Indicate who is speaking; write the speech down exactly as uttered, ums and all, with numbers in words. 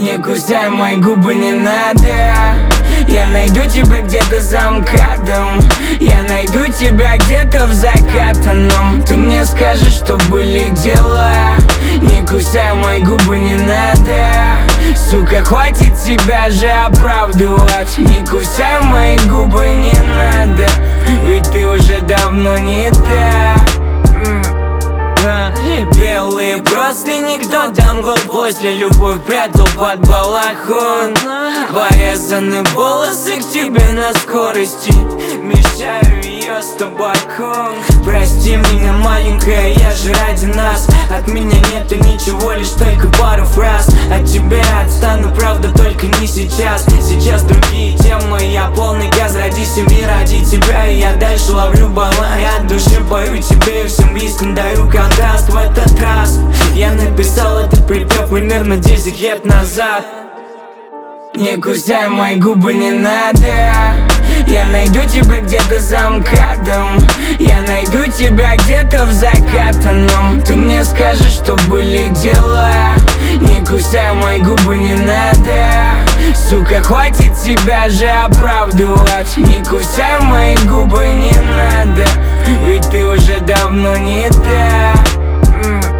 Speaker 1: Не кусай мои губы, не надо. Я найду тебя где-то за МКАДом. Я найду тебя где-то в закатанном. Ты мне скажешь, что были дела. Не кусай мои губы, не надо. Сука, хватит тебя же оправдывать. Не кусай мои губы, не надо. Ведь ты уже давно не та. Белые простыни, кто там год после любовь прятал под балахон. Порезаны волосы к тебе на скорости. Мешаю ее с табаком. Прости меня, маленькая, я же ради нас. От меня нету ничего, лишь только пару фраз. От тебя отстану, правда, только не сейчас. Сейчас другие темы, я полный газ. Ради семьи, ради тебя, и я дальше ловлю баланс. Я от души пою тебе и всем близким даю контраст. В этот раз я написал этот припев примерно десять лет назад. Не кусай мои губы, не надо. Я найду тебя где-то за МКАДом. Я найду тебя где-то в закатанном. Ты мне скажешь, что были дела. Не кусай мои губы, не надо. Сука, хватит тебя же оправдывать. Не кусай мои губы, не надо. Ведь ты уже давно не та.